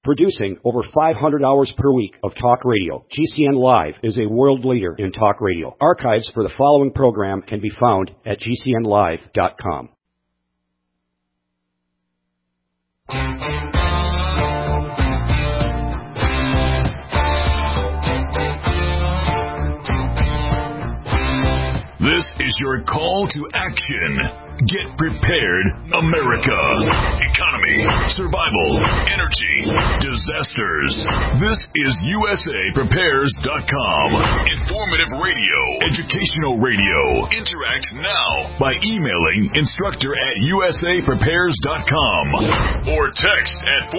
Producing over 500 hours per week of talk radio, GCN Live is a world leader in talk radio. Archives for the following program can be found at gcnlive.com. This is your call to action. Get prepared, America. Economy, survival, energy, disasters. This is USAPrepares.com. Informative radio, educational radio. Interact now by emailing instructor@USAPrepares.com or text at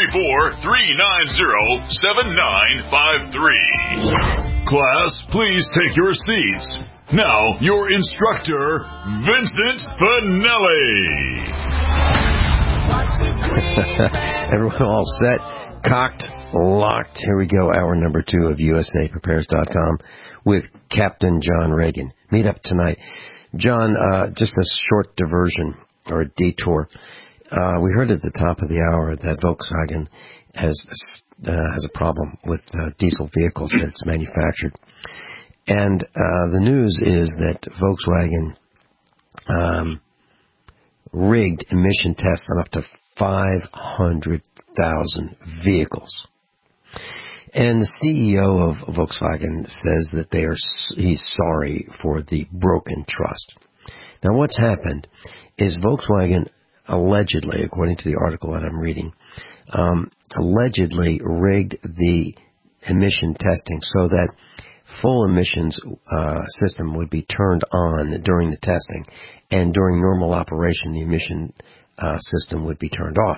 434-390-7953. Class, please take your seats. Now, your instructor, Vincent Finelli. Everyone all set, cocked, locked. Here we go, hour number 2 of USAPrepares.com with Captain John Reagan. Meet up tonight. John, just a short diversion or a detour. We heard at the top of the hour that Volkswagen has a problem with diesel vehicles that it's manufactured. And the news is that Volkswagen rigged emission tests on up to 500,000 vehicles. And the CEO of Volkswagen says that he's sorry for the broken trust. Now, what's happened is Volkswagen allegedly, according to the article that I'm reading, allegedly rigged the emission testing so that full emissions system would be turned on during the testing, and during normal operation, the emission system would be turned off.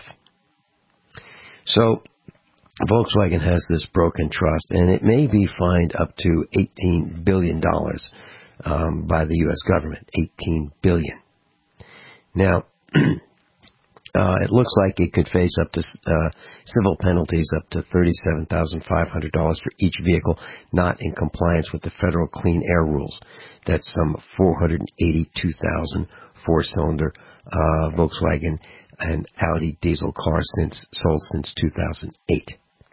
So Volkswagen has this broken trust, and it may be fined up to $18 billion by the U.S. government. $18 billion. Now, it looks like it could face up to civil penalties up to $37,500 for each vehicle not in compliance with the federal clean air rules. That's some 482,000 four-cylinder Volkswagen and Audi diesel cars sold since 2008.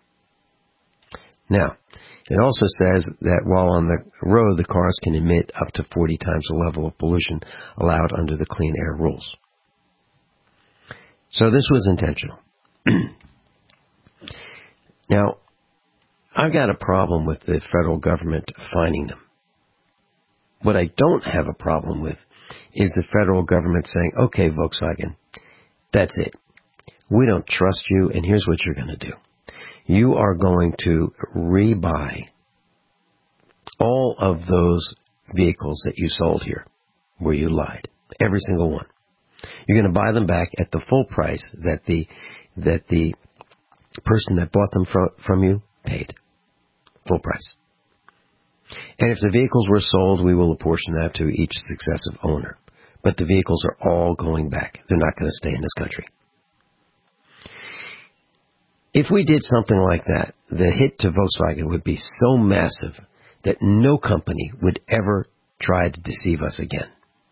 Now, it also says that while on the road, the cars can emit up to 40 times the level of pollution allowed under the clean air rules. So this was intentional. Now, I've got a problem with the federal government fining them. What I don't have a problem with is the federal government saying, okay, Volkswagen, that's it. We don't trust you, and here's what you're going to do. You are going to rebuy all of those vehicles that you sold here where you lied. Every single one. You're going to buy them back at the full price that the person that bought them from you paid. Full price. And if the vehicles were sold, we will apportion that to each successive owner. But the vehicles are all going back. They're not going to stay in this country. If we did something like that, the hit to Volkswagen would be so massive that no company would ever try to deceive us again.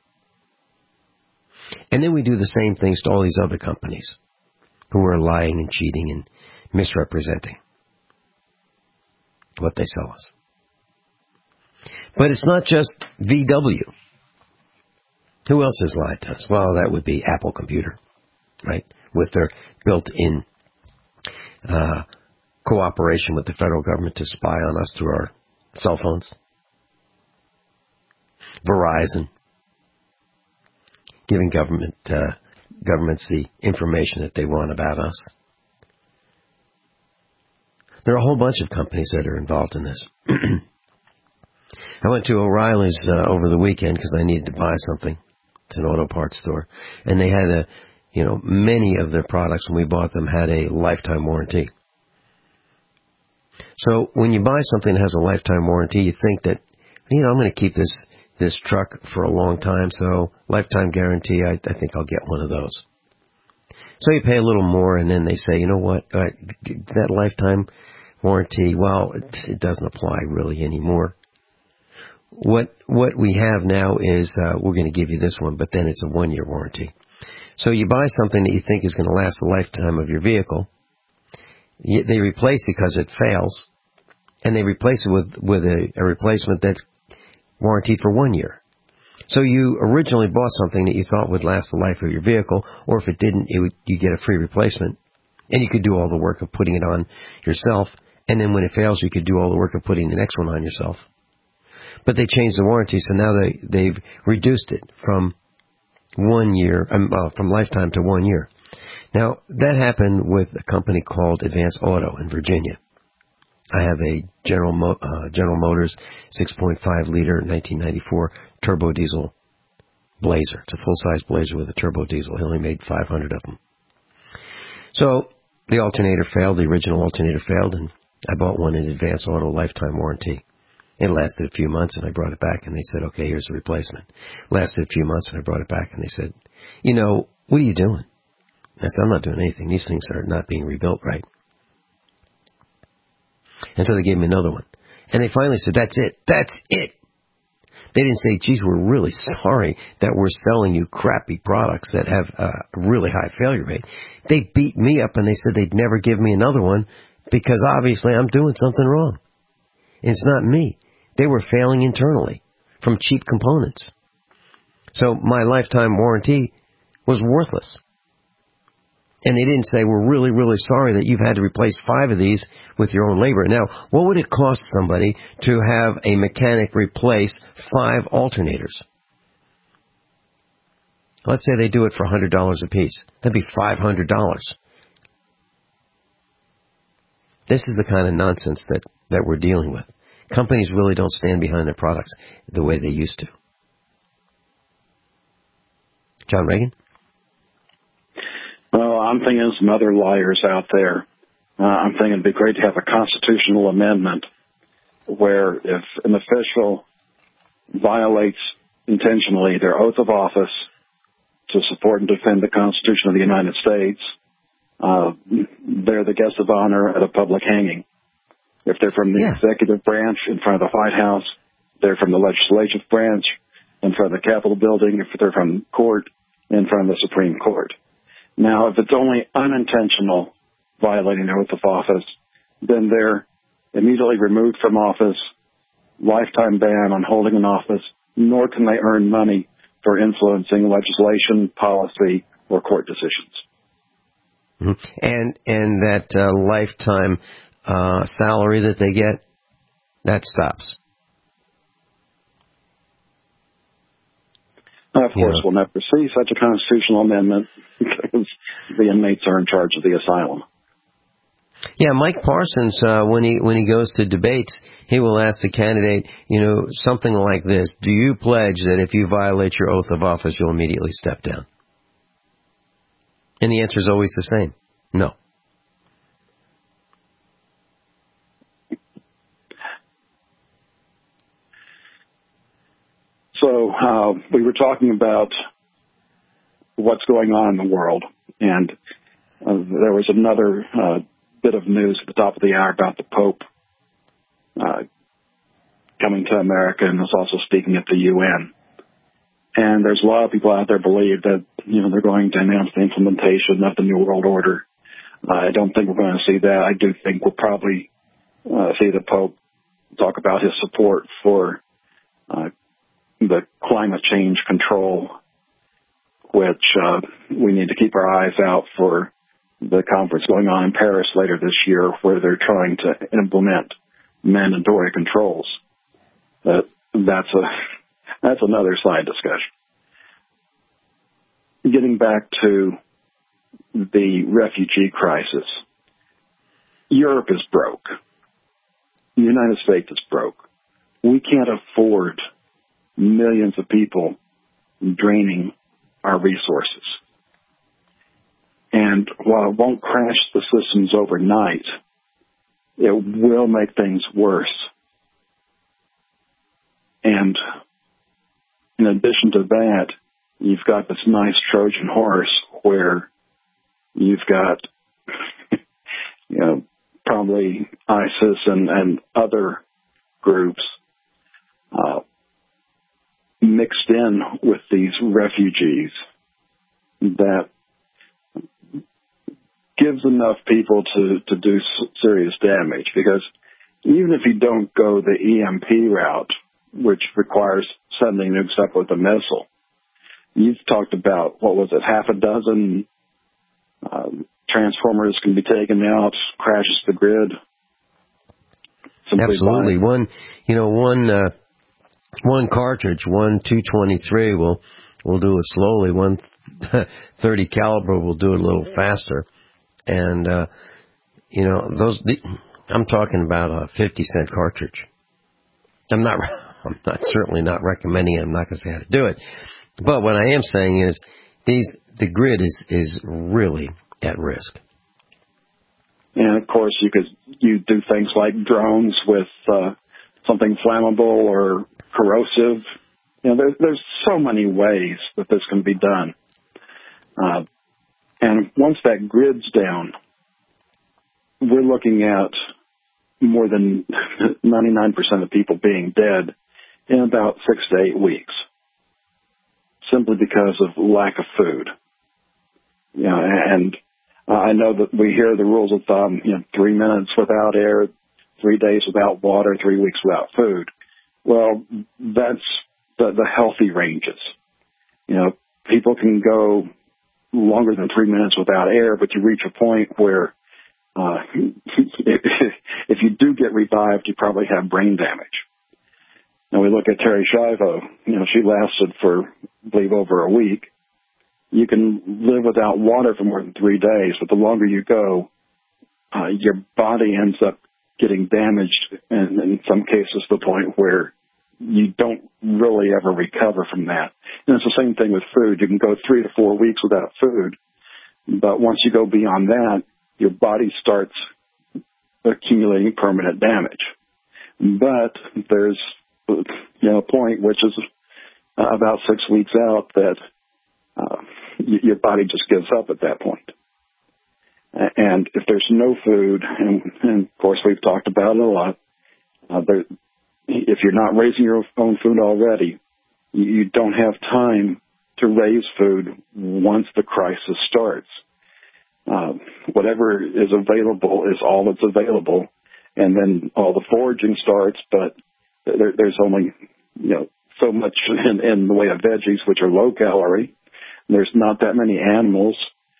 And then we do the same things to all these other companies who are lying and cheating and misrepresenting what they sell us. But it's not just VW. Who else has lied to us? Well, that would be Apple Computer, right? With their built-in cooperation with the federal government to spy on us through our cell phones. Verizon, giving governments the information that they want about us. There are a whole bunch of companies that are involved in this. I went to O'Reilly's over the weekend because I needed to buy something. It's an auto parts store. And they had many of their products when we bought them had a lifetime warranty. So when you buy something that has a lifetime warranty, you think that, I'm going to keep this truck for a long time, so lifetime guarantee, I think I'll get one of those. So you pay a little more, and then they say, you know what, that lifetime warranty, well, it doesn't apply really anymore. What we have now is we're going to give you this one, but then it's a 1-year warranty. So you buy something that you think is going to last the lifetime of your vehicle, They replace it because it fails, and they replace it with a replacement that's warranted for 1 year. So you originally bought something that you thought would last the life of your vehicle, or if it didn't, you get a free replacement. And you could do all the work of putting it on yourself, and then when it fails, you could do all the work of putting the next one on yourself. But they changed the warranty, so now they've reduced it from 1 year, from lifetime to 1 year. Now, that happened with a company called Advance Auto in Virginia. I have a General Motors 6.5-liter 1994 turbo diesel Blazer. It's a full-size Blazer with a turbo diesel. He only made 500 of them. So the alternator failed, the original alternator failed, and I bought one in Advance Auto lifetime warranty. It lasted a few months, and I brought it back, and they said, okay, here's the replacement. Lasted a few months, and I brought it back, and they said, what are you doing? I said, I'm not doing anything. These things are not being rebuilt right. And so they gave me another one. And they finally said, that's it. That's it. They didn't say, geez, we're really sorry that we're selling you crappy products that have a really high failure rate. They beat me up, and they said they'd never give me another one because obviously I'm doing something wrong. And it's not me. They were failing internally from cheap components. So my lifetime warranty was worthless. And they didn't say, we're really, really sorry that you've had to replace 5 of these with your own labor. Now, what would it cost somebody to have a mechanic replace 5 alternators? Let's say they do it for $100 a piece. That'd be $500. This is the kind of nonsense that we're dealing with. Companies really don't stand behind their products the way they used to. John Reagan? Well, I'm thinking of some other liars out there. I'm thinking it'd be great to have a constitutional amendment where if an official violates intentionally their oath of office to support and defend the Constitution of the United States, they're the guest of honor at a public hanging. If they're from the executive branch in front of the White House, they're from the legislative branch in front of the Capitol building. If they're from court, in front of the Supreme Court. Now, if it's only unintentional violating their oath of office, then they're immediately removed from office, lifetime ban on holding an office, nor can they earn money for influencing legislation, policy, or court decisions. Mm-hmm. And that lifetime salary that they get, that stops. Of course, we'll never see such a constitutional amendment because the inmates are in charge of the asylum. Yeah, Mike Parsons, when he goes to debates, he will ask the candidate, something like this: do you pledge that if you violate your oath of office, you'll immediately step down? And the answer is always the same: no. So we were talking about what's going on in the world, and there was another bit of news at the top of the hour about the Pope coming to America and was also speaking at the UN. And there's a lot of people out there believe that, they're going to announce the implementation of the New World Order. I don't think we're going to see that. I do think we'll probably see the Pope talk about his support for the climate change control, which we need to keep our eyes out for the conference going on in Paris later this year, where they're trying to implement mandatory controls. That's another side discussion. Getting back to the refugee crisis, Europe is broke. The United States is broke. We can't afford millions of people draining our resources. And while it won't crash the systems overnight, it will make things worse. And in addition to that, you've got this nice Trojan horse where you've got, probably ISIS and other groups mixed in with these refugees that gives enough people to do serious damage, because even if you don't go the EMP route, which requires sending nukes up with a missile, you've talked about, what was it, half a dozen transformers can be taken out, crashes the grid. Absolutely. One cartridge, one 223 will do it slowly. One 30 caliber will do it a little faster. And, I'm talking about a 50-cent cartridge. I'm certainly not recommending it. I'm not going to say how to do it. But what I am saying is the grid is really at risk. And of course, you do things like drones with something flammable or corrosive. There's so many ways that this can be done. And once that grid's down, we're looking at more than 99% of people being dead in about 6 to 8 weeks, simply because of lack of food. And I know that we hear the rules of thumb, 3 minutes without air, 3 days without water, 3 weeks without food. Well, that's the healthy ranges. People can go longer than 3 minutes without air, but you reach a point where if you do get revived, you probably have brain damage. And we look at Terri Schiavo, she lasted for, I believe, over a week. You can live without water for more than 3 days, but the longer you go, your body ends up getting damaged, and in some cases to the point where you don't really ever recover from that. And it's the same thing with food. You can go 3 to 4 weeks without food, but once you go beyond that, your body starts accumulating permanent damage. But there's a point which is about 6 weeks out that your body just gives up at that point. And if there's no food, and of course we've talked about it a lot, if you're not raising your own food already, you don't have time to raise food once the crisis starts. Whatever is available is all that's available, and then all the foraging starts, but there's only so much in the way of veggies, which are low calorie. There's not that many animals.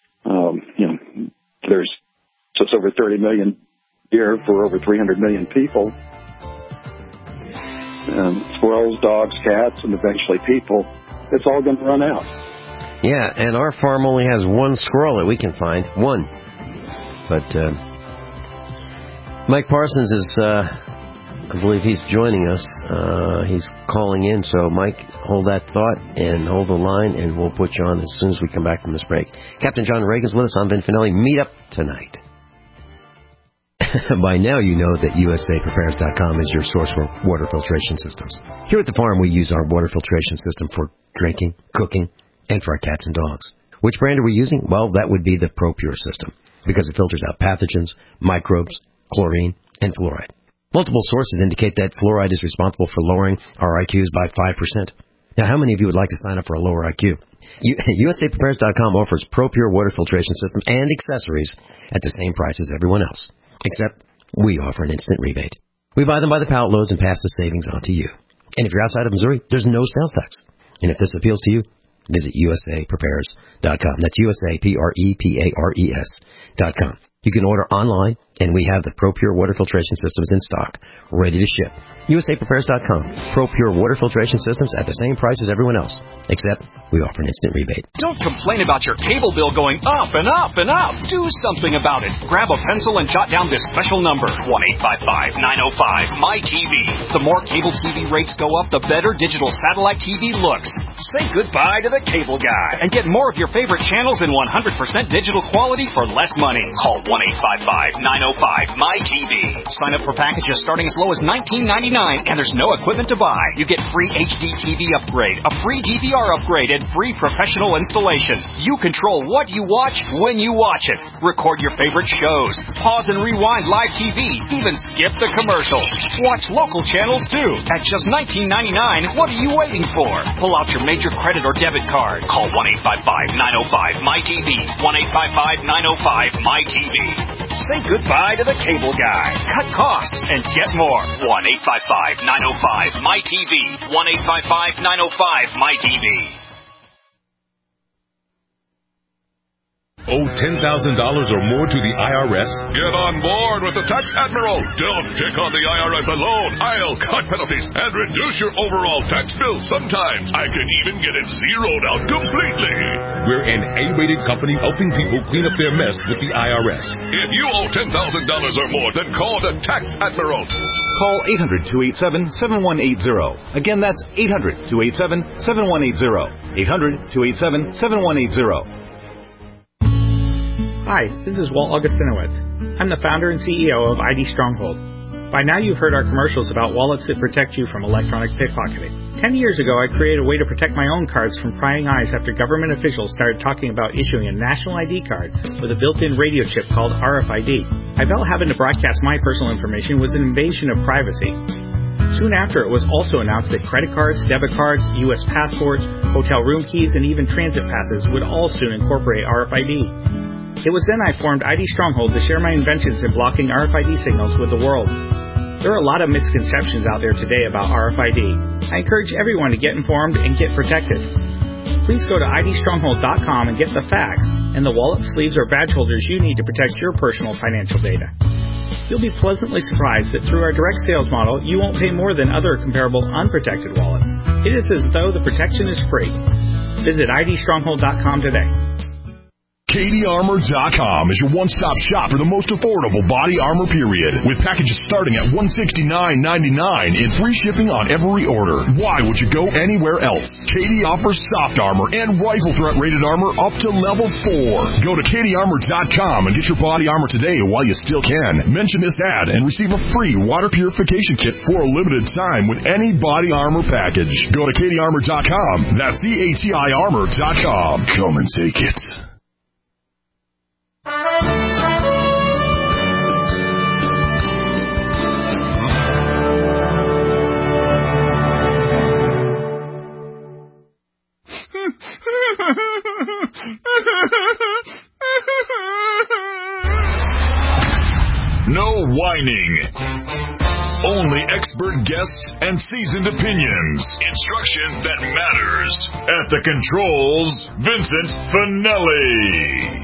There's just over 30 million deer for over 300 million people. Squirrels, dogs, cats, and eventually people. It's all going to run out. Yeah, and our farm only has one squirrel that we can find. One. But Mike Parsons is, I believe he's joining us. He's calling in. So, Mike, hold that thought and hold the line, and we'll put you on as soon as we come back from this break. Captain John Reagan's with us. I'm Vin Finelli. Meet up tonight. By now you know that USAPrepares.com is your source for water filtration systems. Here at the farm, we use our water filtration system for drinking, cooking, and for our cats and dogs. Which brand are we using? Well, that would be the ProPure system, because it filters out pathogens, microbes, chlorine, and fluoride. Multiple sources indicate that fluoride is responsible for lowering our IQs by 5%. Now, how many of you would like to sign up for a lower IQ? USAPrepares.com offers ProPure water filtration systems and accessories at the same price as everyone else, except we offer an instant rebate. We buy them by the pallet loads and pass the savings on to you. And if you're outside of Missouri, there's no sales tax. And if this appeals to you, visit USAPrepares.com. That's USAPrepares.com. You can order online, and we have the ProPure water filtration systems in stock, ready to ship. USAPrepares.com. ProPure water filtration systems at the same price as everyone else, except we offer an instant rebate. Don't complain about your cable bill going up and up and up. Do something about it. Grab a pencil and jot down this special number, 1-855-905-MY-TV. The more cable TV rates go up, the better digital satellite TV looks. Say goodbye to the cable guy and get more of your favorite channels in 100% digital quality for less money. Call 1-855-905 1-855-905-MyTV. Sign up for packages starting as low as $19.99, and there's no equipment to buy. You get free HD TV upgrade, a free DVR upgrade, and free professional installation. You control what you watch when you watch it. Record your favorite shows. Pause and rewind live TV. Even skip the commercials. Watch local channels, too. At just $19.99, what are you waiting for? Pull out your major credit or debit card. Call 1-855-905-MyTV. 1-855-905-MyTV. Say goodbye to the cable guy. Cut costs and get more. 1-855-905-MyTV. 1-855-905-MyTV. Owe $10,000 or more to the IRS? Get on board with the Tax Admiral. Don't pick on the IRS alone. I'll cut penalties and reduce your overall tax bill. Sometimes I can even get it zeroed out completely. We're an A-rated company helping people clean up their mess with the IRS. If you owe $10,000 or more, then call the Tax Admiral. Call 800-287-7180. Again, that's 800-287-7180. 800-287-7180. Hi, this is Walt Augustinowicz. I'm the founder and CEO of ID Stronghold. By now you've heard our commercials about wallets that protect you from electronic pickpocketing. 10 years ago, I created a way to protect my own cards from prying eyes after government officials started talking about issuing a national ID card with a built-in radio chip called RFID. I felt having to broadcast my personal information was an invasion of privacy. Soon after, it was also announced that credit cards, debit cards, U.S. passports, hotel room keys, and even transit passes would all soon incorporate RFID. It was then I formed ID Stronghold to share my inventions in blocking RFID signals with the world. There are a lot of misconceptions out there today about RFID. I encourage everyone to get informed and get protected. Please go to idstronghold.com and get the facts and the wallet, sleeves, or badge holders you need to protect your personal financial data. You'll be pleasantly surprised that through our direct sales model, you won't pay more than other comparable unprotected wallets. It is as though the protection is free. Visit idstronghold.com today. KDArmor.com is your one-stop shop for the most affordable body armor period, with packages starting at $169.99 and free shipping on every order. Why would you go anywhere else? KD offers soft armor and rifle threat rated armor up to level 4. Go to KDArmor.com and get your body armor today while you still can. Mention this ad and receive a free water purification kit for a limited time with any body armor package. Go to KDArmor.com. That's CATIarmor.com. Come and take it. No whining. Only expert guests and seasoned opinions. Instruction that matters. At the controls, Vincent Finelli.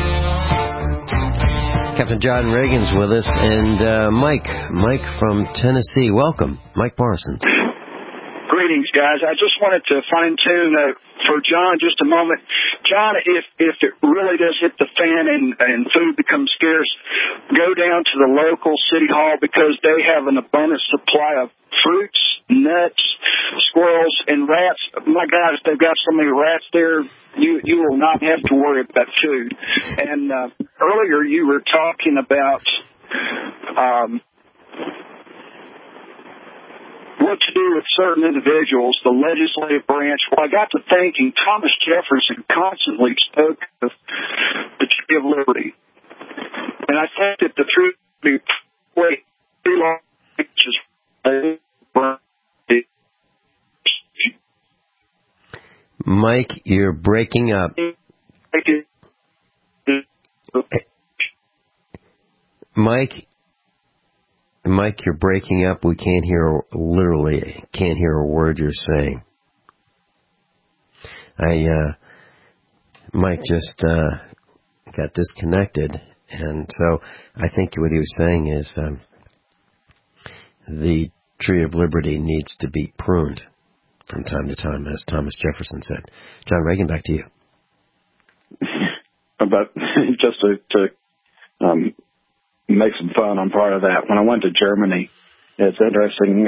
Captain John Reagan's with us, and Mike from Tennessee. Welcome, Mike Parsons. Greetings, guys. I just wanted to fine-tune for John just a moment. John, if it really does hit the fan and food becomes scarce, go down to the local city hall because they have an abundant supply of fruits, nuts, squirrels, and rats. My God, if they've got so many rats there, you will not have to worry about food. And earlier you were talking about what to do with certain individuals, the legislative branch. Well, I got to thinking, Thomas Jefferson constantly spoke of the tree of liberty. And I think that the true way too long Mike, you're breaking up. Mike, you're breaking up. We can't hear a word you're saying. Mike just got disconnected, and so I think what he was saying is the tree of liberty needs to be pruned from time to time, as Thomas Jefferson said. John Reagan, back to you. But just to make some fun on part of that, when I went to Germany, it's interesting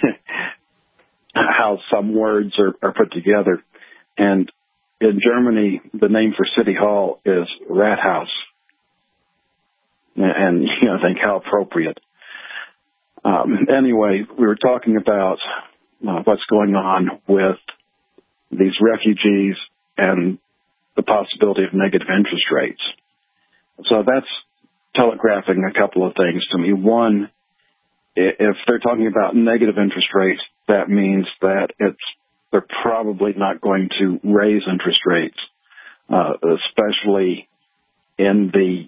how some words are put together. And in Germany, the name for City Hall is Rathaus. and think how appropriate. Anyway, we were talking about what's going on with these refugees and the possibility of negative interest rates. So that's telegraphing a couple of things to me. One, if they're talking about negative interest rates, that means that they're probably not going to raise interest rates, especially in the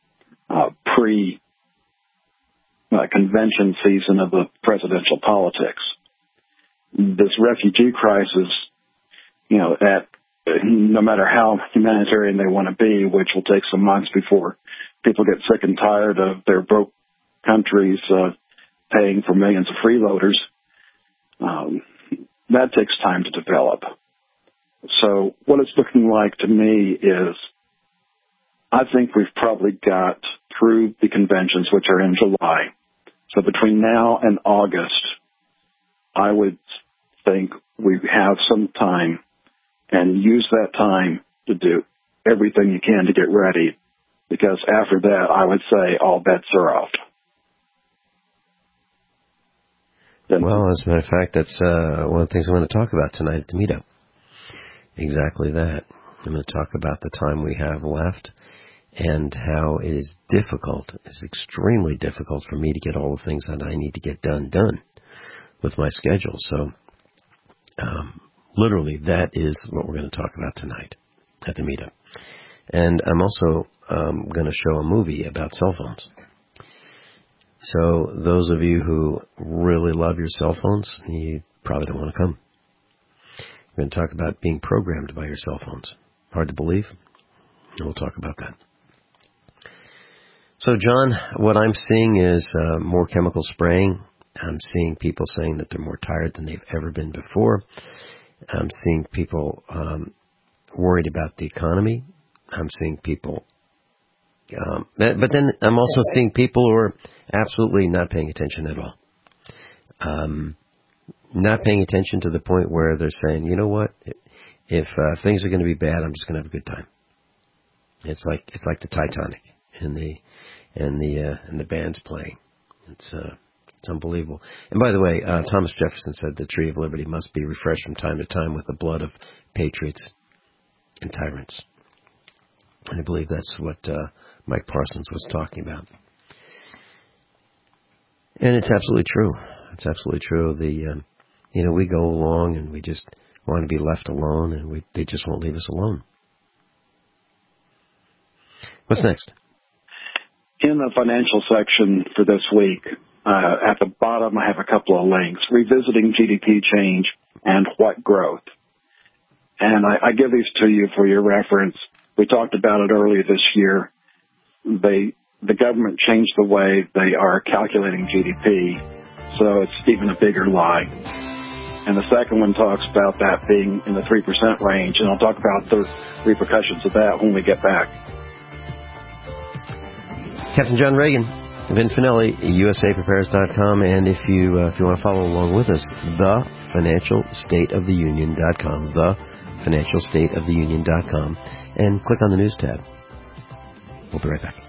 pre-convention season of the presidential politics. This refugee crisis, no matter how humanitarian they want to be, which will take some months before people get sick and tired of their broke countries paying for millions of freeloaders, that takes time to develop. So what it's looking like to me is I think we've probably got through the conventions, which are in July. So between now and August, I would think we have some time, and use that time to do everything you can to get ready, because after that, I would say all bets are off. Well, as a matter of fact, that's one of the things I'm going to talk about tonight at the meetup. Exactly that. I'm going to talk about the time we have left and how it is difficult, it's extremely difficult for me to get all the things that I need to get done with my schedule. So, literally, that is what we're going to talk about tonight at the meetup. And I'm also going to show a movie about cell phones. So those of you who really love your cell phones, you probably don't want to come. We're going to talk about being programmed by your cell phones. Hard to believe? We'll talk about that. So, John, what I'm seeing is more chemical spraying. I'm seeing people saying that they're more tired than they've ever been before. I'm seeing people worried about the economy. I'm seeing people... but then I'm also seeing people who are absolutely not paying attention at all. Not paying attention to the point where they're saying, you know what, if things are going to be bad, I'm just going to have a good time. It's like the Titanic and the band's playing. It's unbelievable. And by the way, Thomas Jefferson said the tree of liberty must be refreshed from time to time with the blood of patriots and tyrants. And I believe that's what Mike Parsons was talking about. And it's absolutely true. It's absolutely true. We go along and we just want to be left alone, and they just won't leave us alone. What's next? In the financial section for this week, at the bottom, I have a couple of links. Revisiting GDP change and what growth. And I give these to you for your reference. We talked about it earlier this year. The government changed the way they are calculating GDP, so it's even a bigger lie. And the second one talks about that being in the 3% range, and I'll talk about the repercussions of that when we get back. Captain John Reagan of Infinelli, USAPrepares.com, and if you want to follow along with us, thefinancialstateoftheunion.com, thefinancialstateoftheunion.com, and click on the news tab. We'll be right back.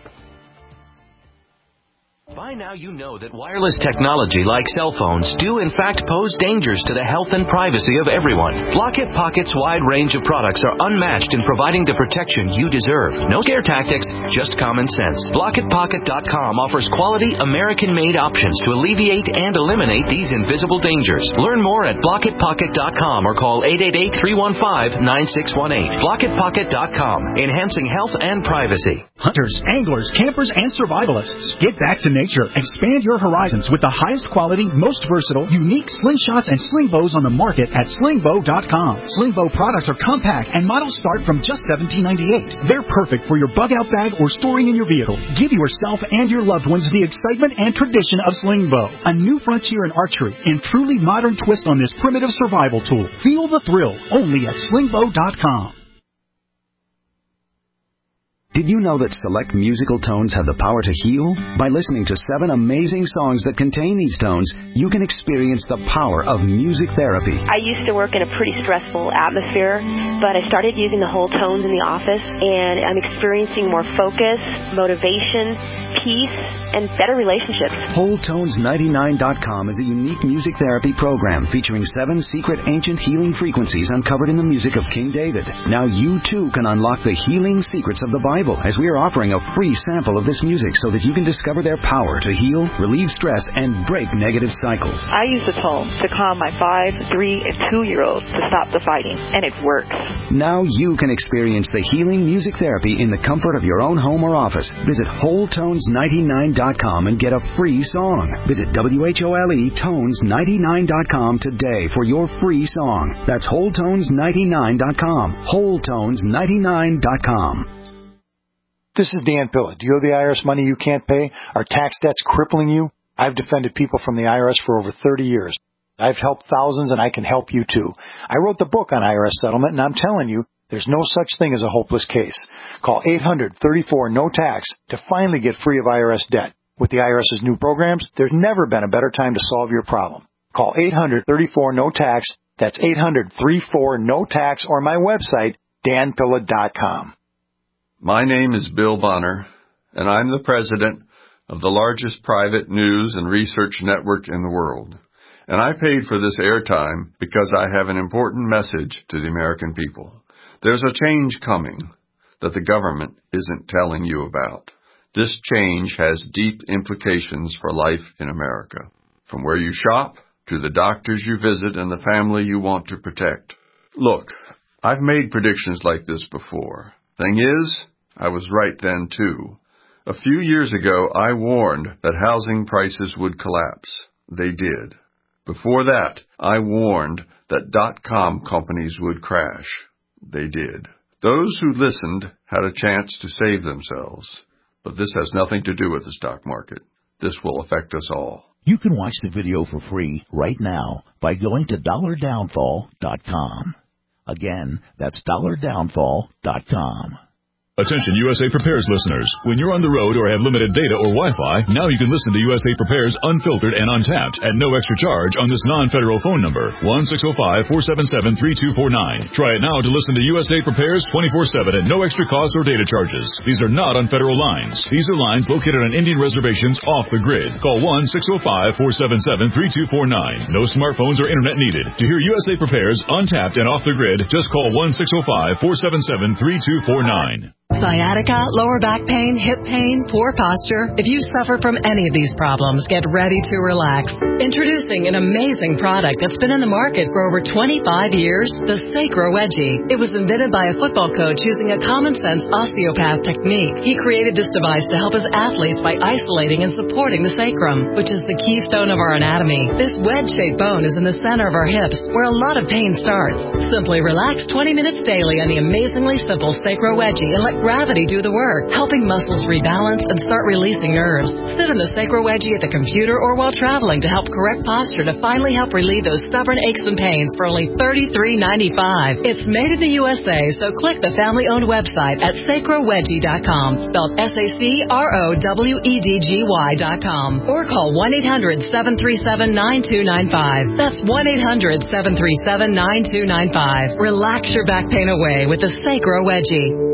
By now you know that wireless technology like cell phones do in fact pose dangers to the health and privacy of everyone. Block-It Pocket's wide range of products are unmatched in providing the protection you deserve. No scare tactics, just common sense. BlockItPocket.com offers quality American-made options to alleviate and eliminate these invisible dangers. Learn more at BlockItPocket.com or call 888-315-9618. BlockItPocket.com, enhancing health and privacy. Hunters, anglers, campers, and survivalists, get back to nature. Expand your horizons with the highest quality, most versatile, unique slingshots and sling bows on the market at slingbow.com. Sling bow products are compact and models start from just $17.98. They're perfect for your bug-out bag or storing in your vehicle. Give yourself and your loved ones the excitement and tradition of sling bow, a new frontier in archery and truly modern twist on this primitive survival tool. Feel the thrill only at slingbow.com. Did you know that select musical tones have the power to heal? By listening to 7 amazing songs that contain these tones, you can experience the power of music therapy. I used to work in a pretty stressful atmosphere, but I started using the whole tones in the office, and I'm experiencing more focus, motivation, peace, and better relationships. WholeTones99.com is a unique music therapy program featuring 7 secret ancient healing frequencies uncovered in the music of King David. Now you too can unlock the healing secrets of the Bible, as we are offering a free sample of this music so that you can discover their power to heal, relieve stress, and break negative cycles. I use the tone to calm my 5, 3, and 2-year-olds to stop the fighting, and it works. Now you can experience the healing music therapy in the comfort of your own home or office. Visit WholeTones99.com and get a free song. Visit WHOLETones99.com today for your free song. That's WholeTones99.com. WholeTones99.com. This is Dan Pilla. Do you owe the IRS money you can't pay? Are tax debts crippling you? I've defended people from the IRS for over 30 years. I've helped thousands, and I can help you too. I wrote the book on IRS settlement, and I'm telling you, there's no such thing as a hopeless case. Call 800-34-NO-TAX to finally get free of IRS debt. With the IRS's new programs, there's never been a better time to solve your problem. Call 800-34-NO-TAX. That's 800-34-NO-TAX, or my website, danpilla.com. My name is Bill Bonner, and I'm the president of the largest private news and research network in the world. And I paid for this airtime because I have an important message to the American people. There's a change coming that the government isn't telling you about. This change has deep implications for life in America, from where you shop to the doctors you visit and the family you want to protect. Look, I've made predictions like this before. Thing is, I was right then, too. A few years ago, I warned that housing prices would collapse. They did. Before that, I warned that .com companies would crash. They did. Those who listened had a chance to save themselves. But this has nothing to do with the stock market. This will affect us all. You can watch the video for free right now by going to $downfall.com. Again, that's $downfall.com. Attention USA Prepares listeners. When you're on the road or have limited data or Wi-Fi, now you can listen to USA Prepares unfiltered and untapped at no extra charge on this non-federal phone number, 1-605-477-3249. Try it now to listen to USA Prepares 24/7 at no extra cost or data charges. These are not on federal lines. These are lines located on Indian reservations off the grid. Call 1-605-477-3249. No smartphones or internet needed. To hear USA Prepares untapped and off the grid, just call 1-605-477-3249. Sciatica, lower back pain, hip pain, poor posture. If you suffer from any of these problems, get ready to relax. Introducing an amazing product that's been in the market for over 25 years, the Sacro Wedgie. It was invented by a football coach using a common-sense osteopath technique. He created this device to help his athletes by isolating and supporting the sacrum, which is the keystone of our anatomy. This wedge-shaped bone is in the center of our hips, where a lot of pain starts. Simply relax 20 minutes daily on the amazingly simple Sacro Wedgie and let gravity do the work, helping muscles rebalance and start releasing nerves. Sit in the Sacro Wedgie at the computer or while traveling to help correct posture to finally help relieve those stubborn aches and pains for only $33.95. It's made in the USA, so click the family-owned website at sacrowedgie.com, spelled SACROWEDGY.com, or call 1-800-737-9295. That's 1-800-737-9295. Relax your back pain away with the Sacro Wedgie.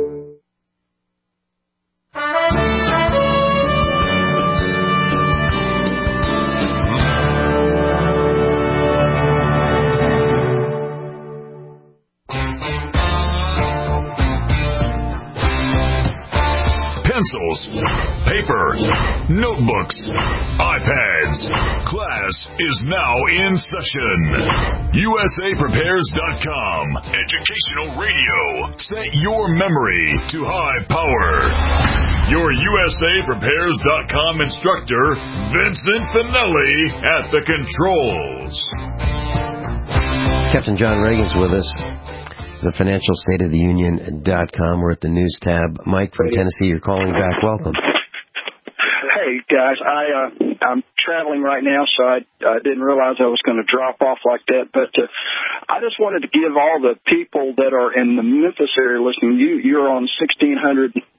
Pencils, paper, notebooks, iPads. Class is now in session. USAPrepares.com. Educational radio. Set your memory to high power. Your USAPrepares.com instructor, Vincent Finelli, at the controls. Captain John Reagan's with us. The Financial State of the Union.com. We're at the news tab. Mike from Tennessee, you're calling back. Welcome. Hey, guys. I'm traveling right now, so I didn't realize I was going to drop off like that. But I just wanted to give all the people that are in the Memphis area listening, you're on 1600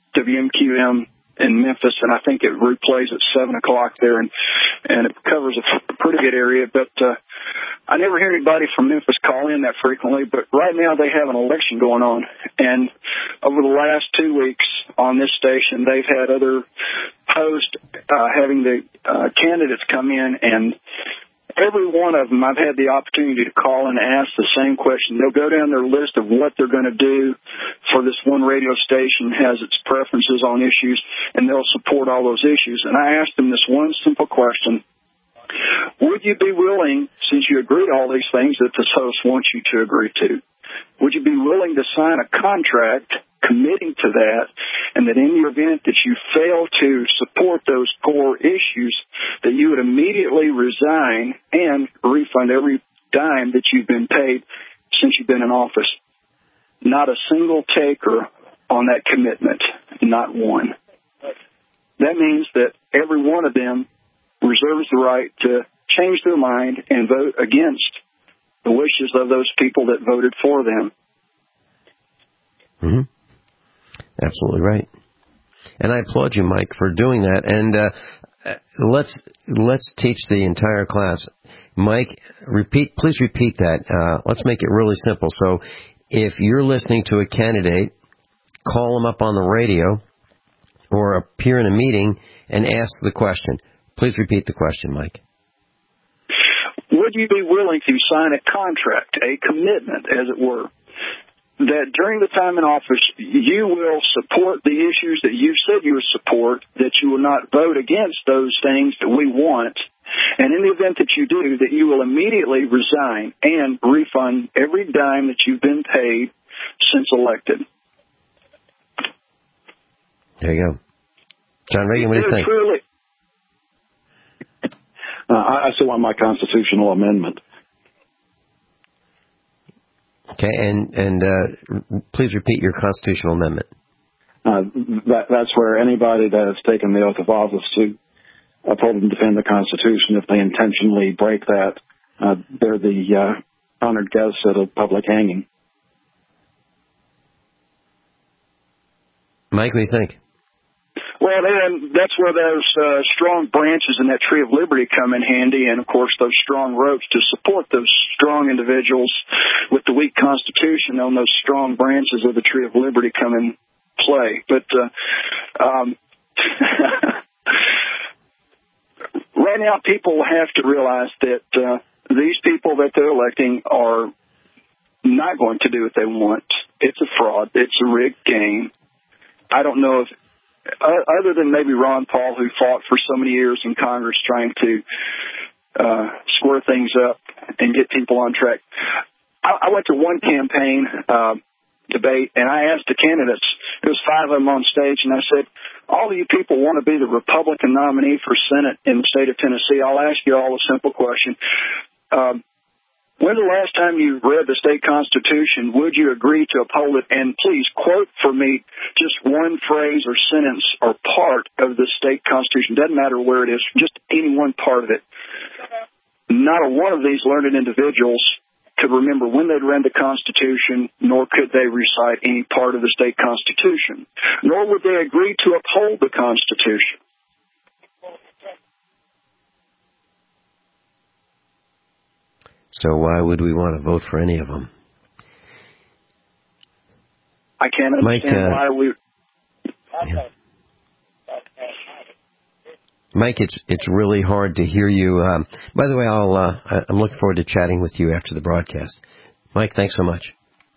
WMQM in Memphis, and I think it replays at 7 o'clock there, and it covers a pretty good area. But I never hear anybody from Memphis call in that frequently, but right now they have an election going on, and over the last 2 weeks on this station, they've had other hosts having the candidates come in, and every one of them, I've had the opportunity to call and ask the same question. They'll go down their list of what they're going to do for this one radio station, has its preferences on issues, and they'll support all those issues. And I asked them this one simple question. Would you be willing, since you agree to all these things that this host wants you to agree to, would you be willing to sign a contract committing to that, and that in the event that you fail to support those core issues, that you would immediately resign and refund every dime that you've been paid since you've been in office? Not a single taker on that commitment, not one. That means that every one of them reserves the right to change their mind and vote against the wishes of those people that voted for them. Mm-hmm. Absolutely right. And I applaud you, Mike, for doing that. And let's teach the entire class. Mike, please repeat that. Let's make it really simple. So if you're listening to a candidate, call them up on the radio or appear in a meeting and ask the question. Please repeat the question, Mike. Would you be willing to sign a contract, a commitment, as it were, that during the time in office, you will support the issues that you said you would support, that you will not vote against those things that we want, and in the event that you do, that you will immediately resign and refund every dime that you've been paid since elected? There you go. John Reagan, what do you think? I still want my constitutional amendment. Okay, and please repeat your constitutional amendment. That's where anybody that has taken the oath of office to uphold and defend the Constitution, if they intentionally break that, they're the honored guests at a public hanging. Mike, what do you think? Well, and that's where those strong branches in that tree of liberty come in handy, and, of course, those strong ropes to support those strong individuals with the weak Constitution on those strong branches of the tree of liberty come in play. But right now people have to realize that these people that they're electing are not going to do what they want. It's a fraud. It's a rigged game. I don't know if other than maybe Ron Paul, who fought for so many years in Congress trying to square things up and get people on track. I went to one campaign debate, and I asked the candidates, there was 5 of them on stage, and I said, all of you people want to be the Republican nominee for Senate in the state of Tennessee. I'll ask you all a simple question. When's the last time you read the state constitution? Would you agree to uphold it? And please quote for me just one phrase or sentence or part of the state constitution. Doesn't matter where it is, just any one part of it. Not a one of these learned individuals could remember when they'd read the Constitution, nor could they recite any part of the state constitution, nor would they agree to uphold the Constitution. So why would we want to vote for any of them? I can't understand why we... Yeah. Mike, it's really hard to hear you. By the way, I'm looking forward to chatting with you after the broadcast. Mike, thanks so much.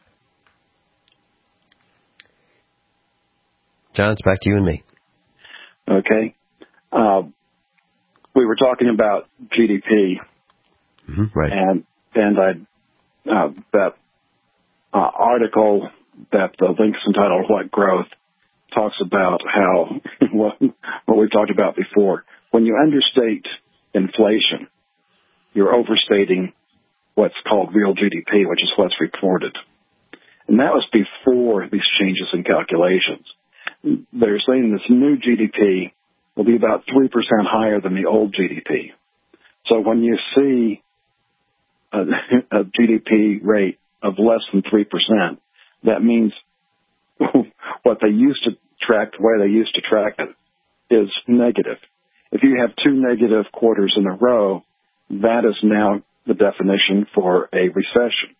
John, it's back to you and me. Okay. We were talking about GDP. Mm-hmm, right. And that article that the link's entitled "What Growth" talks about how what we've talked about before. When you understate inflation, you're overstating what's called real GDP, which is what's reported. And that was before these changes in calculations. They're saying this new GDP will be about 3% higher than the old GDP. So when you see a GDP rate of less than 3%, that means what they used to tracked the way they used to track it is negative. If you have 2 negative quarters in a row, that is now the definition for a recession.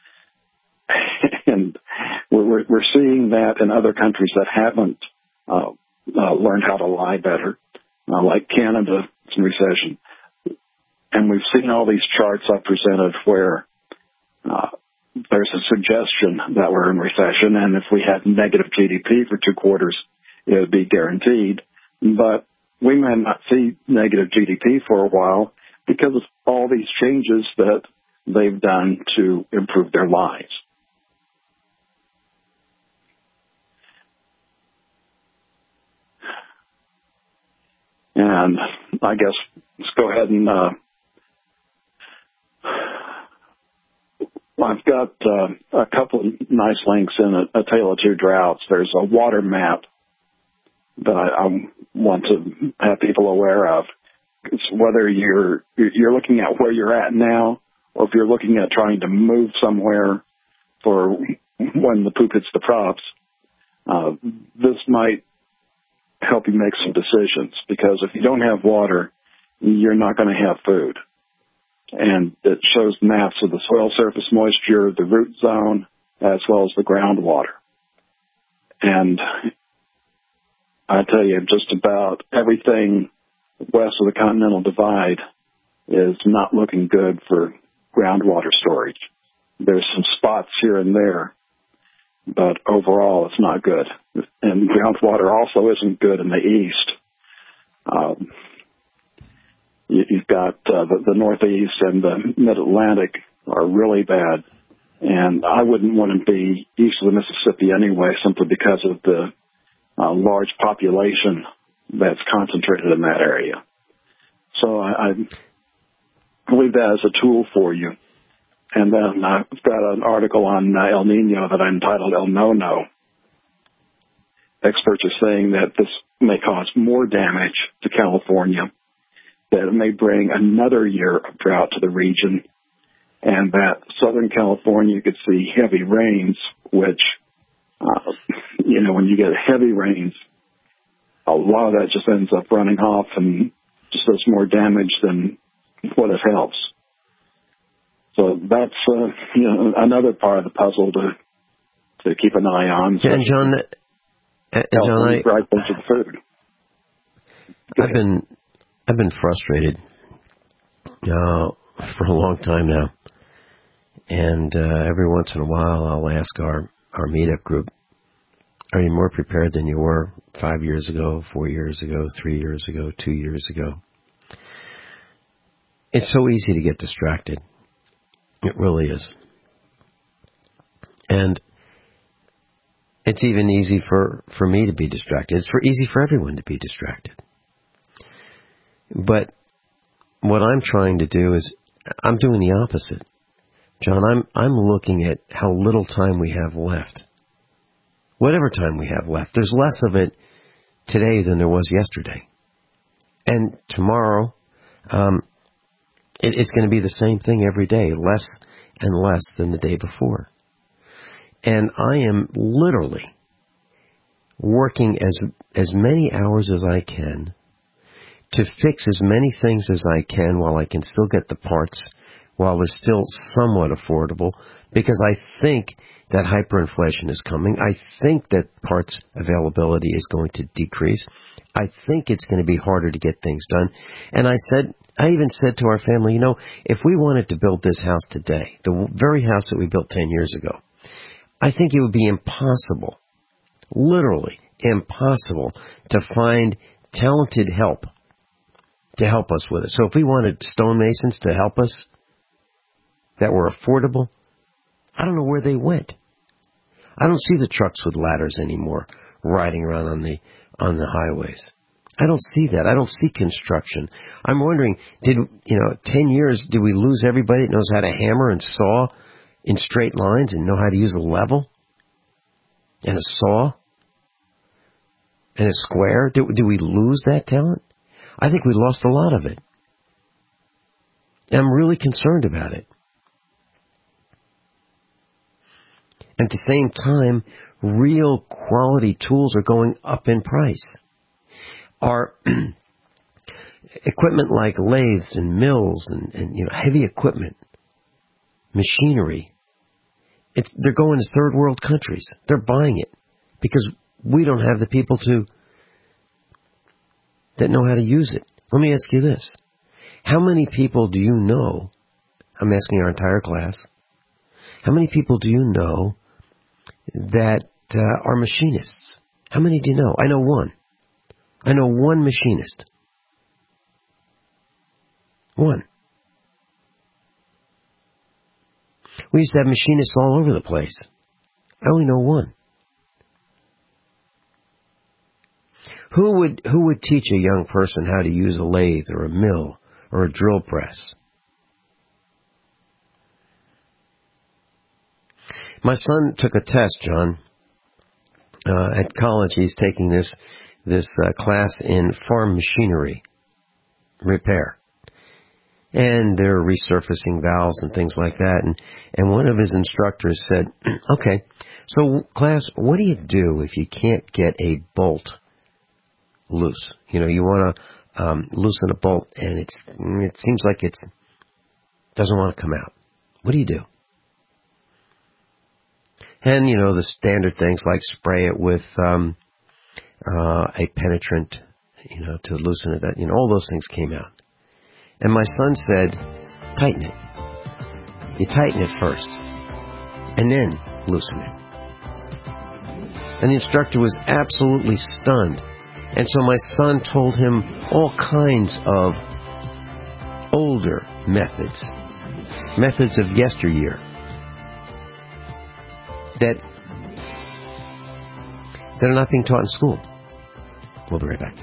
And we're seeing that in other countries that haven't learned how to lie better, like Canada, it's in recession. And we've seen all these charts I presented where there's a suggestion that we're in recession, and if we had negative GDP for 2 quarters, it would be guaranteed. But we may not see negative GDP for a while because of all these changes that they've done to improve their lives. And I guess let's go ahead and I've got a couple of nice links in A Tale of Two Droughts. There's a water map that I want to have people aware of. It's whether you're looking at where you're at now, or if you're looking at trying to move somewhere for when the poop hits the props, this might help you make some decisions, because if you don't have water, you're not going to have food. And it shows maps of the soil surface moisture, the root zone, as well as the groundwater. And I tell you, just about everything west of the Continental Divide is not looking good for groundwater storage. There's some spots here and there, but overall it's not good. And groundwater also isn't good in the east. You've got the Northeast and the Mid-Atlantic are really bad. And I wouldn't want to be east of the Mississippi anyway, simply because of the large population that's concentrated in that area. So I leave that as a tool for you. And then I've got an article on El Nino that I entitled El No-No. Experts are saying that this may cause more damage to California, that it may bring another year of drought to the region, and that Southern California could see heavy rains, which, when you get heavy rains, a lot of that just ends up running off and just does more damage than what it helps. So that's, another part of the puzzle to keep an eye on. Yeah, and John, right into the food. I've been frustrated for a long time now, and every once in a while I'll ask our meetup group, "Are you more prepared than you were 5 years ago, 4 years ago, 3 years ago, 2 years ago?" It's so easy to get distracted. It really is. And it's even easy for me to be distracted. It's easy for everyone to be distracted. But what I'm trying to do is, I'm doing the opposite. John, I'm looking at how little time we have left. Whatever time we have left, there's less of it today than there was yesterday. And tomorrow, it's going to be the same thing every day, less and less than the day before. And I am literally working as many hours as I can to fix as many things as I can while I can still get the parts, while they're still somewhat affordable, because I think that hyperinflation is coming. I think that parts availability is going to decrease. I think it's going to be harder to get things done. And I even said to our family, if we wanted to build this house today, the very house that we built 10 years ago, I think it would be impossible, literally impossible, to find talented help to help us with it. So if we wanted stonemasons to help us that were affordable, I don't know where they went. I don't see the trucks with ladders anymore riding around on the highways. I don't see that. I don't see construction. I'm wondering, 10 years, did we lose everybody that knows how to hammer and saw in straight lines and know how to use a level and a saw and a square? Did we lose that talent? I think we lost a lot of it. And I'm really concerned about it. At the same time, real quality tools are going up in price. Our equipment like lathes and mills and heavy equipment, machinery, they're going to third world countries. They're buying it because we don't have the people that know how to use it. Let me ask you this. How many people do you know, I'm asking our entire class, how many people do you know that are machinists? How many do you know? I know one. I know one machinist. One. We used to have machinists all over the place. I only know one. Who would teach a young person how to use a lathe or a mill or a drill press? My son took a test, John, at college. He's taking this class in farm machinery repair. And they're resurfacing valves and things like that. And one of his instructors said, okay, so class, what do you do if you can't get a bolt loose? You want to loosen a bolt and it seems like it doesn't want to come out. What do you do? And, the standard things like spray it with a penetrant, to loosen it. All those things came out. And my son said, tighten it. You tighten it first, and then loosen it. And the instructor was absolutely stunned. And so my son told him all kinds of older methods of yesteryear, that are not being taught in school. We'll be right back.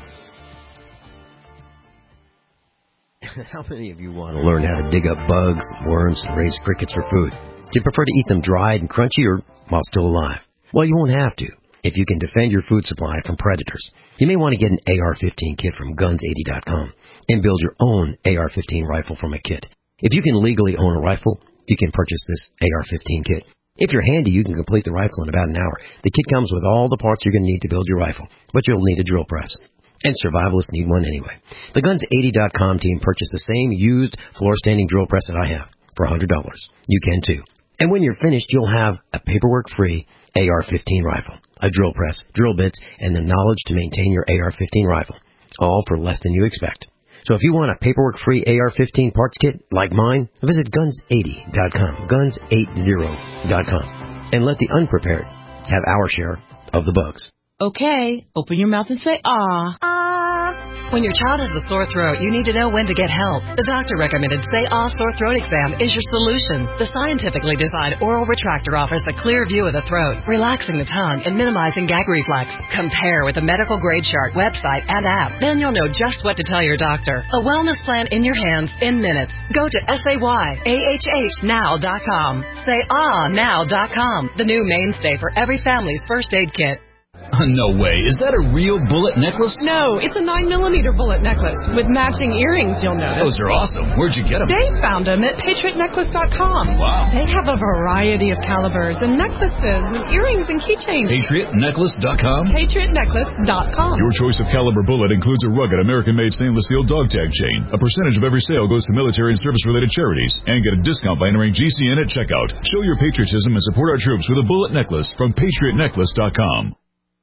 How many of you want to learn how to dig up bugs, worms, and raise crickets for food? Do you prefer to eat them dried and crunchy or while still alive? Well, you won't have to if you can defend your food supply from predators. You may want to get an AR-15 kit from Guns80.com and build your own AR-15 rifle from a kit. If you can legally own a rifle, you can purchase this AR-15 kit. If you're handy, you can complete the rifle in about an hour. The kit comes with all the parts you're going to need to build your rifle, but you'll need a drill press. And survivalists need one anyway. The Guns80.com team purchased the same used floor-standing drill press that I have for $100. You can too. And when you're finished, you'll have a paperwork-free AR-15 rifle, a drill press, drill bits, and the knowledge to maintain your AR-15 rifle, all for less than you expect. So if you want a paperwork-free AR-15 parts kit like mine, visit Guns80.com, Guns80.com, and let the unprepared have our share of the bugs. Okay, open your mouth and say, ah. When your child has a sore throat, you need to know when to get help. The doctor-recommended Say Ah Sore Throat Exam is your solution. The scientifically designed oral retractor offers a clear view of the throat, relaxing the tongue and minimizing gag reflex. Compare with the medical-grade chart website and app. Then you'll know just what to tell your doctor. A wellness plan in your hands in minutes. Go to SayAHHnow.com. SayAhNow.com, the new mainstay for every family's first aid kit. No way. Is that a real bullet necklace? No, it's a 9mm bullet necklace with matching earrings, you'll notice. Those are awesome. Where'd you get them? Dave found them at PatriotNecklace.com. Wow. They have a variety of calibers and necklaces and earrings and keychains. PatriotNecklace.com? PatriotNecklace.com. Your choice of caliber bullet includes a rugged American-made stainless steel dog tag chain. A percentage of every sale goes to military and service-related charities. And get a discount by entering GCN at checkout. Show your patriotism and support our troops with a bullet necklace from PatriotNecklace.com.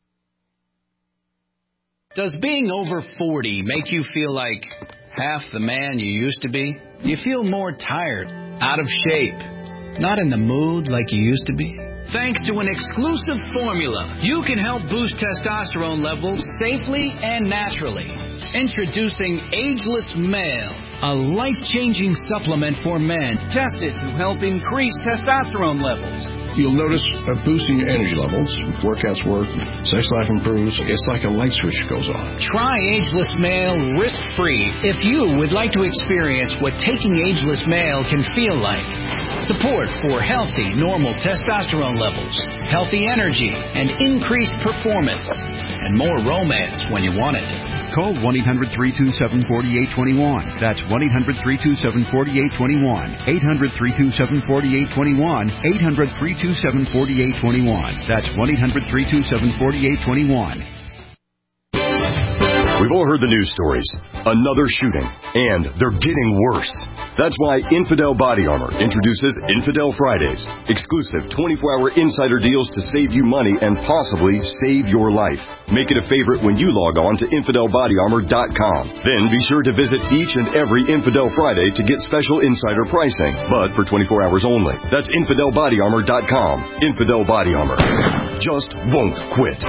Does being over 40 make you feel like half the man you used to be? Do you feel more tired, out of shape, not in the mood like you used to be? Thanks to an exclusive formula, you can help boost testosterone levels safely and naturally. Introducing Ageless Male, a life-changing supplement for men tested to help increase testosterone levels. You'll notice a boost in your energy levels. Workouts work, sex life improves. It's like a light switch goes on. Try Ageless Male risk-free if you would like to experience what taking Ageless Male can feel like. Support for healthy, normal testosterone levels, healthy energy, and increased performance, and more romance when you want it. call 1-800-327-4821. That's 1-800-327-4821. 800-327-4821. 800-327-4821. That's 1-800-327-4821. We've all heard the news stories. Another shooting. And they're getting worse. That's why Infidel Body Armor introduces Infidel Fridays. Exclusive 24-hour insider deals to save you money and possibly save your life. Make it a favorite when you log on to InfidelBodyArmor.com. Then be sure to visit each and every Infidel Friday to get special insider pricing, but for 24 hours only. That's InfidelBodyArmor.com. Infidel Body Armor. Just won't quit.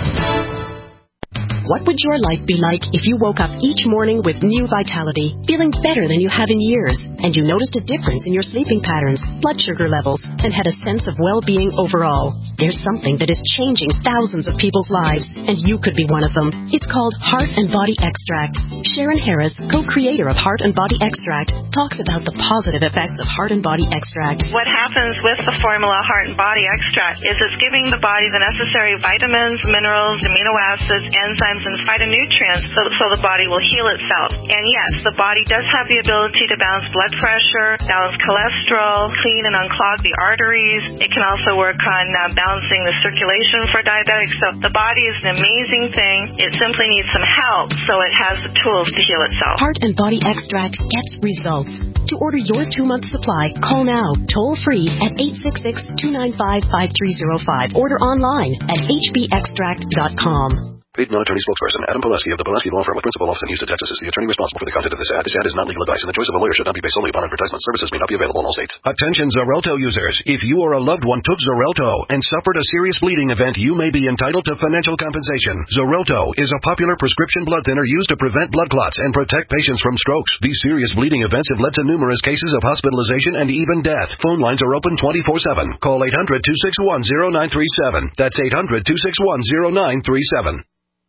What would your life be like if you woke up each morning with new vitality, feeling better than you have in years, and you noticed a difference in your sleeping patterns, blood sugar levels, and had a sense of well-being overall? There's something that is changing thousands of people's lives, and you could be one of them. It's called Heart and Body Extract. Sharon Harris, co-creator of Heart and Body Extract, talks about the positive effects of Heart and Body Extract. What happens with the formula Heart and Body Extract is it's giving the body the necessary vitamins, minerals, amino acids, enzymes, and phytonutrients so the body will heal itself. And yes, the body does have the ability to balance blood pressure, balance cholesterol, clean and unclog the arteries. It can also work on balancing the circulation for diabetics. So the body is an amazing thing. It simply needs some help so it has the tools to heal itself. Heart and Body Extract gets results. To order your 2-month supply, call now, toll free at 866-295-5305. Order online at hbextract.com. Paid non-attorney spokesperson Adam Pileski of the Pileski Law Firm with principal office in Houston, Texas is the attorney responsible for the content of this ad. This ad is not legal advice, and the choice of a lawyer should not be based solely upon advertisement. Services may not be available in all states. Attention Xarelto users. If you or a loved one took Xarelto and suffered a serious bleeding event, you may be entitled to financial compensation. Xarelto is a popular prescription blood thinner used to prevent blood clots and protect patients from strokes. These serious bleeding events have led to numerous cases of hospitalization and even death. Phone lines are open 24/7. Call 800-261-0937. That's 800-261-0937.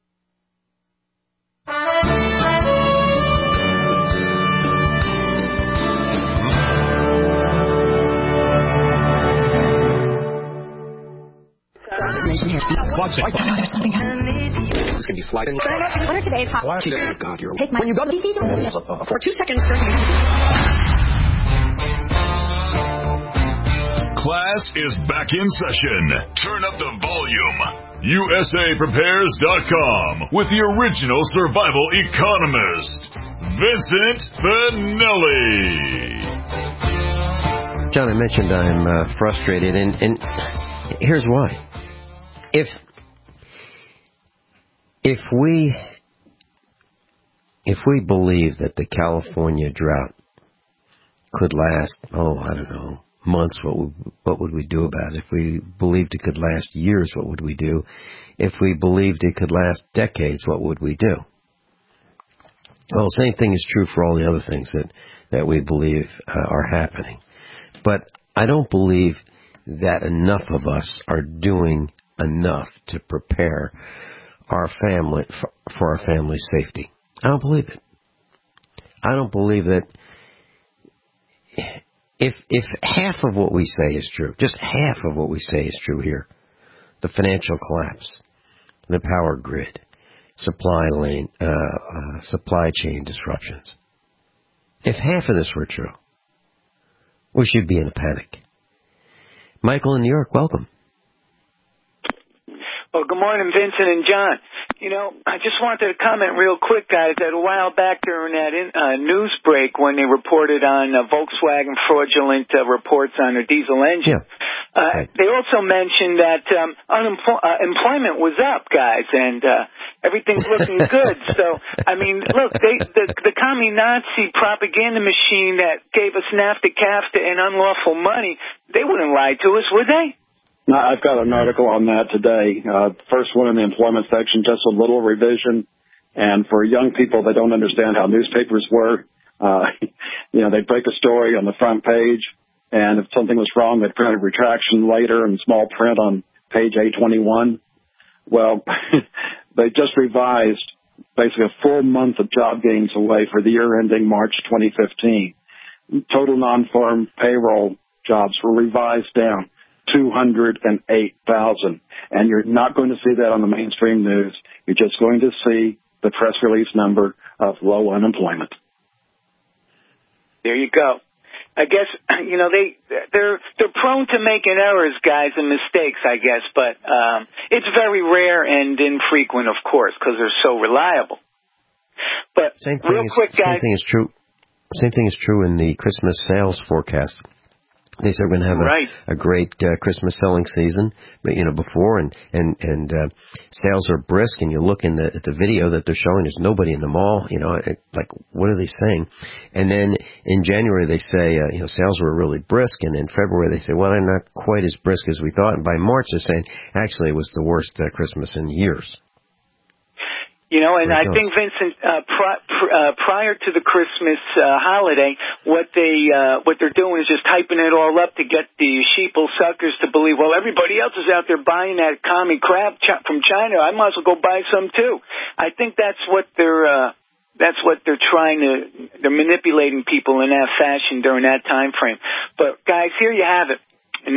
This can be sliding. What are today's hot? Oh God, you're. Take my. When you go for 2 seconds. Class is back in session. Turn up the volume. USAPrepares.com with the original survival economist, Vincent Finelli. John, I mentioned I'm frustrated, and here's why. If we believe that the California drought could last, I don't know, months, what would we do about it? If we believed it could last years, what would we do? If we believed it could last decades, what would we do? Well, the same thing is true for all the other things that we believe are happening. But I don't believe that enough of us are doing enough to prepare our family for our family's safety. I don't believe it. I don't believe that if half of what we say is true, just half of what we say is true here, the financial collapse, the power grid, supply chain disruptions, if half of this were true, we should be in a panic. Michael in New York, welcome. Well, good morning, Vincent and John. You know, I just wanted to comment real quick, guys, that a while back during that news break when they reported on Volkswagen fraudulent reports on their diesel engine, they also mentioned that employment was up, guys, and everything's looking good. So, I mean, look, the commie Nazi propaganda machine that gave us NAFTA, CAFTA, and unlawful money, they wouldn't lie to us, would they? No, I've got an article on that today. First one in the employment section, just a little revision. And for young people that don't understand how newspapers work, they break a story on the front page, and if something was wrong, they'd print a retraction later in small print on page 821. Well, they just revised basically a full month of job gains away for the year ending March 2015. Total non-farm payroll jobs were revised down 208,000. And you're not going to see that on the mainstream news. You're just going to see the press release number of low unemployment. There you go. I guess, they're prone to making errors, guys, and mistakes, I guess, but it's very rare and infrequent, of course, because they're so reliable. But Same thing is true in the Christmas sales forecast. They said we're going to have a great Christmas selling season, but before and sales are brisk. And you look at the video that they're showing, there's nobody in the mall. Like what are they saying? And then in January they say sales were really brisk, and in February they say, well, they're not quite as brisk as we thought. And by March they're saying actually it was the worst Christmas in years. And I think, Vincent, prior to the Christmas holiday, what they're doing is just hyping it all up to get the sheeple suckers to believe, well, everybody else is out there buying that commie crap from China. I might as well go buy some too. I think that's what they're they're manipulating people in that fashion during that time frame. But guys, here you have it. A $10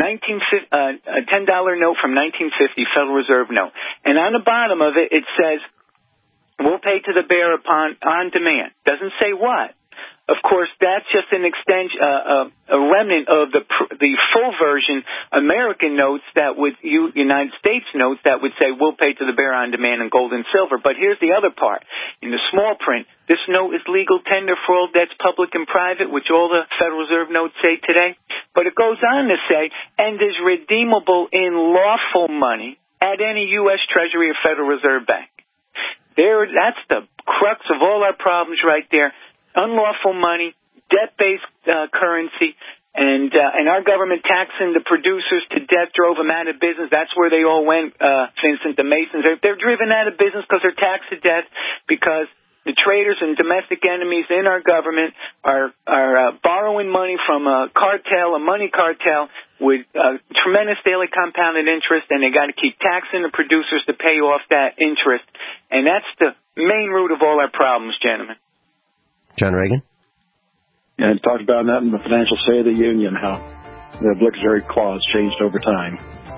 note from 1950, Federal Reserve note, and on the bottom of it, it says, we'll pay to the bearer on demand. Doesn't say what. Of course, that's just an extension, a remnant of the full version American notes United States notes that would say we'll pay to the bearer on demand in gold and silver. But here's the other part. In the small print, this note is legal tender for all debts public and private, which all the Federal Reserve notes say today. But it goes on to say, and is redeemable in lawful money at any U.S. Treasury or Federal Reserve Bank. That's the crux of all our problems right there. Unlawful money, debt-based currency, and our government taxing the producers to death drove them out of business. That's where they all went, Vincent, the Masons. They're driven out of business because they're taxed to death, because the traders and domestic enemies in our government are borrowing money from a money cartel, with tremendous daily compounded interest, and they got to keep taxing the producers to pay off that interest. And that's the main root of all our problems, gentlemen. John Reagan? Yeah, I talked about that in the Financial State of the Union, how the obligatory clause changed over time.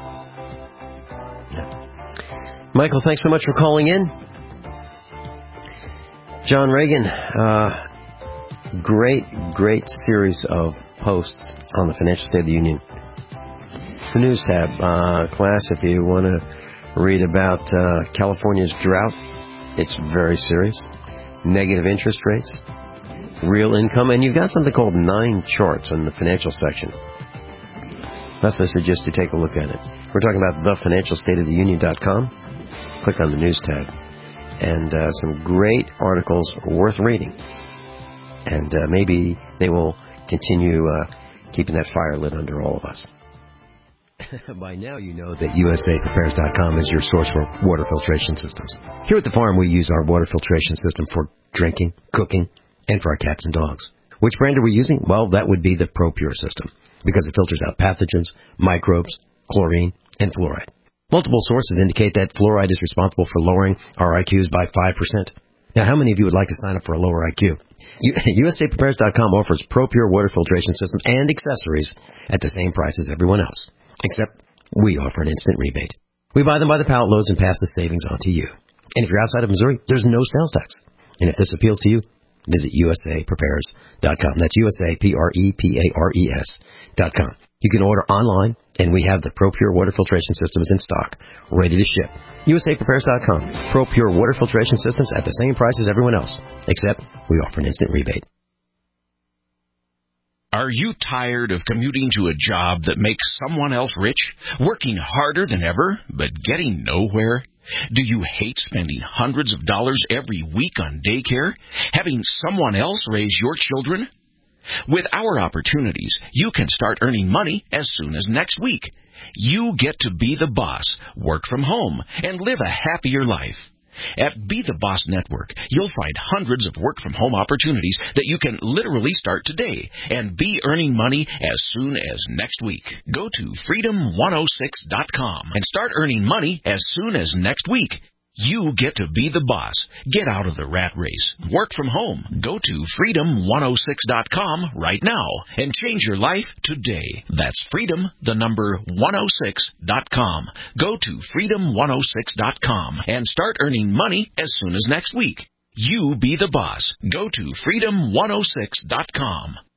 Yeah. Michael, thanks so much for calling in. John Reagan, great series of posts on the Financial State of the Union. The news tab, class, if you want to read about California's drought, it's very serious. Negative interest rates, real income, and you've got something called 9 charts in the financial section. Thus, I suggest you take a look at it. We're talking about thefinancialstateoftheunion.com. Click on the news tab, and some great articles worth reading. And maybe they will continue keeping that fire lit under all of us. By now you know that USAPrepares.com is your source for water filtration systems. Here at the farm, we use our water filtration system for drinking, cooking, and for our cats and dogs. Which brand are we using? Well, that would be the ProPure system, because it filters out pathogens, microbes, chlorine, and fluoride. Multiple sources indicate that fluoride is responsible for lowering our IQs by 5%. Now, how many of you would like to sign up for a lower IQ? USAPrepares.com offers ProPure water filtration systems and accessories at the same price as everyone else. Except we offer an instant rebate. We buy them by the pallet loads and pass the savings on to you. And if you're outside of Missouri, there's no sales tax. And if this appeals to you, visit USAPrepares.com. That's USAPrepares.com. You can order online, and we have the ProPure water filtration systems in stock, ready to ship. USAPrepares.com. ProPure water filtration systems at the same price as everyone else, except we offer an instant rebate. Are you tired of commuting to a job that makes someone else rich, working harder than ever, but getting nowhere? Do you hate spending hundreds of dollars every week on daycare, having someone else raise your children? With our opportunities, you can start earning money as soon as next week. You get to be the boss, work from home, and live a happier life. At Be the Boss Network, you'll find hundreds of work-from-home opportunities that you can literally start today and be earning money as soon as next week. Go to freedom106.com and start earning money as soon as next week. You get to be the boss. Get out of the rat race. Work from home. Go to freedom106.com right now and change your life today. That's freedom, the number 106.com. Go to freedom106.com and start earning money as soon as next week. You be the boss. Go to freedom106.com.